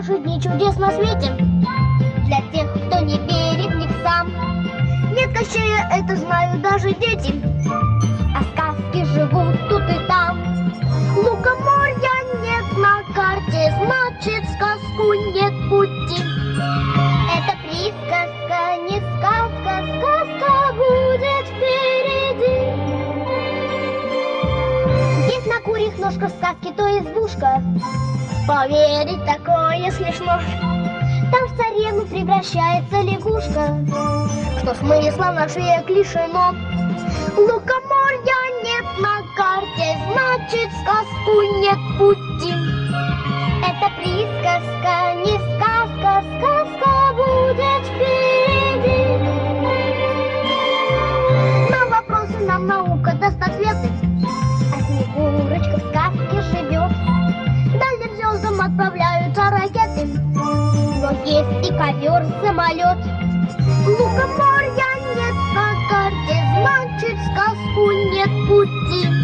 больше дней чудес на свете для тех, кто не верит в них сам. Нет Кощея, это знают даже дети, а сказки живут тут и там. Лукоморья нет на карте, значит, сказку нет пути. Это присказка, не сказка, сказка будет впереди. Есть на курьих ножках сказки, то избушка. Поверить такое смешно. Там в царевну превращается лягушка, что смысла на шее лишено. Лукоморья нет на карте, значит, сказку нет пути. Это присказка, не сказка, сказка будет впереди. На вопросы нам наука даст ответы, а Снегурочка в сказке живет. Далее к звездам отправляются ракеты, но есть и ковер-самолет. Лукоморья нет на карте, значит, сказку нет пути.